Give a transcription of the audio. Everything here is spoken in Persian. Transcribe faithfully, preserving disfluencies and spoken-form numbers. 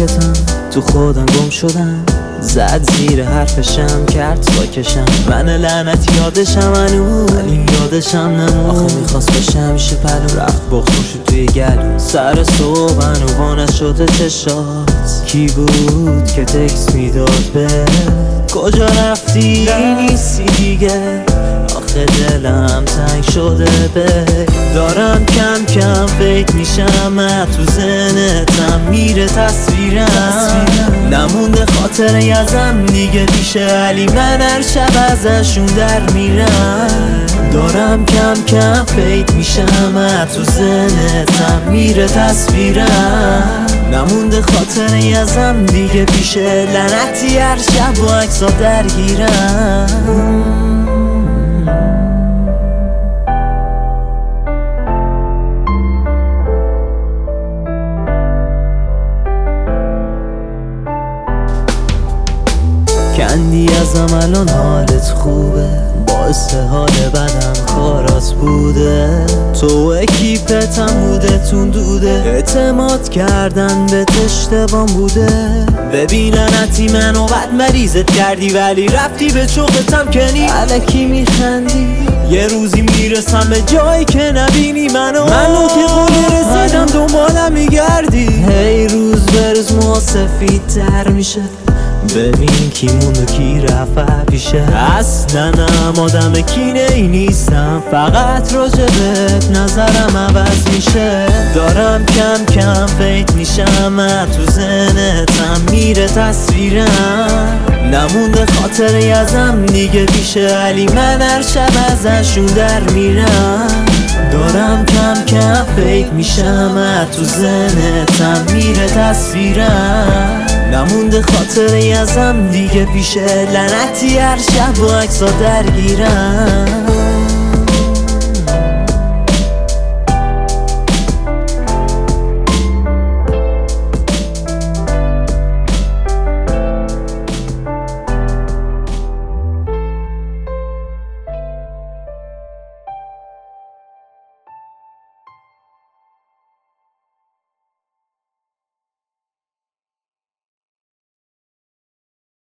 ساکتم، تو خودم گم شدم، زد زیر حرفشم کرد ساکشم. من لعنت یادشم هنوز، ولی یادشم نمون. آخه میخواست بشه همیشه پلو، رفت بغضم شد توی گلو. سر صبح هنو نشده چشات، کی بود که تکس میداد به کجا رفتی نیستی دیگه. آخه دلم تنگ شده به دارم کم کم فکر میشم، تو ذهنتم میره تصویرم. نمونده خاطره ازم دیگه پیش علی، من هر شب ازشون در میرم. دارم کم کم فکر میشم، تو ذهنتم میره تصویرم. نمونده خاطره ازم دیگه پیش لعنتی، هر شب با عکسا درگیرم. کندی ازم الان حالت خوبه، باعث حال بدم کارات بوده. تو اکیپتم بوده تون دوده، اعتماد کردن به اشتباه بوده. ببیننتی منو بد مریضت کردی، ولی رفتی به چوقتم کنی الکی میخندی. یه روزی میرسم به جایی که نبینی منو، منو که قول رسیدم دنبالم میگردی. هی روز به روز ما سفید تر میشه، ببین کی موند و کی رفت پیشه. اصلا هم آدم کینه ای نیستم، فقط راجبت نظرم عوض میشه. دارم کم کم فکر میشم، تو ذهنتم میره تصویرم. نمونده خاطره ازم دیگه پیش علی، من هر شب ازشون در میرم. دارم کم کم فکر میشم، تو ذهنتم میره تصویرم. نمونده خاطره ازم دیگه پیش لعنتی، هر شب با عکسا درگیرم.